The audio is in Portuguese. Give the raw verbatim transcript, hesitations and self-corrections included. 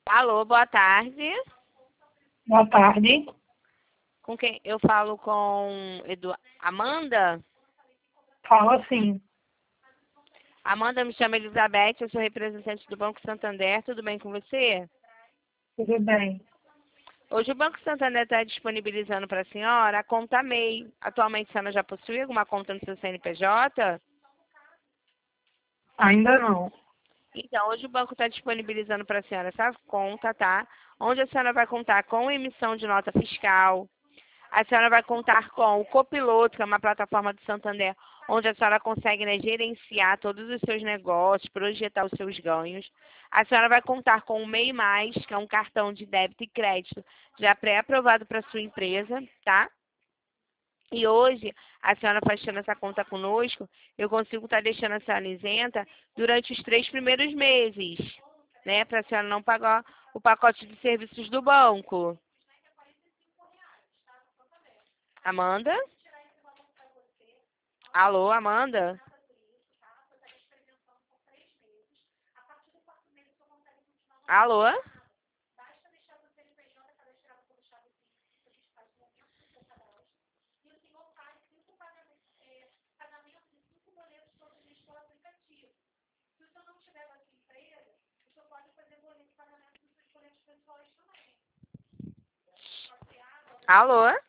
Alô, boa tarde. Boa tarde. Com quem eu falo com Edu... Amanda? Fala sim. Amanda, me chama Elizabeth, eu sou representante do Banco Santander, tudo bem com você? Tudo bem. Hoje o Banco Santander está disponibilizando para a senhora a conta M E I. Atualmente a senhora já possui alguma conta no seu C N P J? Ainda não. Então, hoje o banco está disponibilizando para a senhora essa conta, tá? Onde a senhora vai contar com emissão de nota fiscal. A senhora vai contar com o Copiloto, que é uma plataforma do Santander, onde a senhora consegue, né, gerenciar todos os seus negócios, projetar os seus ganhos. A senhora vai contar com o M E I Mais, que é um cartão de débito e crédito já pré-aprovado para sua empresa, tá? E hoje, a senhora fechando essa conta conosco, eu consigo estar deixando a senhora isenta durante os três primeiros meses, né? Para a senhora não pagar o pacote de serviços do banco. Amanda? Alô, Amanda? Alô? Alô?